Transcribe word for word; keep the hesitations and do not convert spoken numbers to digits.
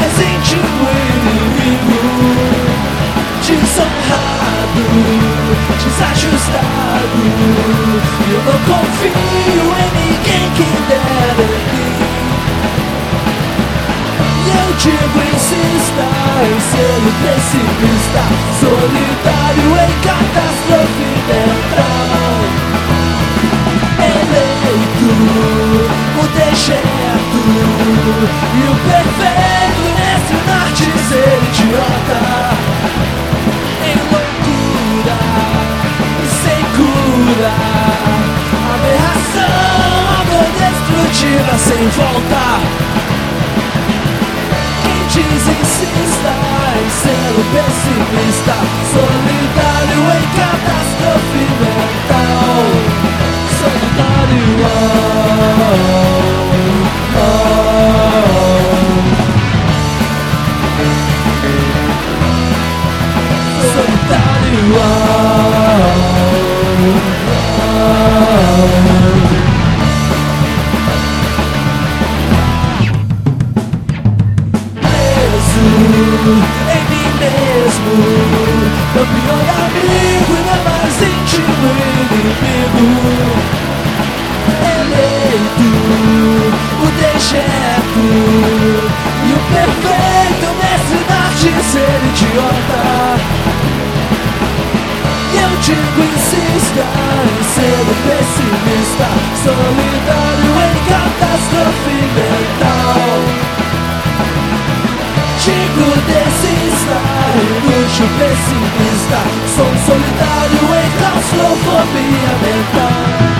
mais íntimo inimigo. Desonrado, desajustado, eu não confio em ninguém que dera em mim. E eu digo, insista em ser o pessimista, solitário em catástrofe mental. Eleito, o dejeto e o perfeito nesse norte ser idiota. Em loucura, sem cura, aberração, autodestrutiva sem volta. Quem diz insista em ser o pessimista, solitário em catástrofe mental. Solitário, oh, oh, oh. Solitário, oh, preso em mim mesmo, meu pior amigo e meu mais íntimo inimigo. Eleito, o dejeto e o perfeito mestre da arte ser idiota. E eu digo, insista em ser o pessimista, solitário em catástrofe mental. Digo, desista, inútil pessimista, sou solitário em claustrofobia mental.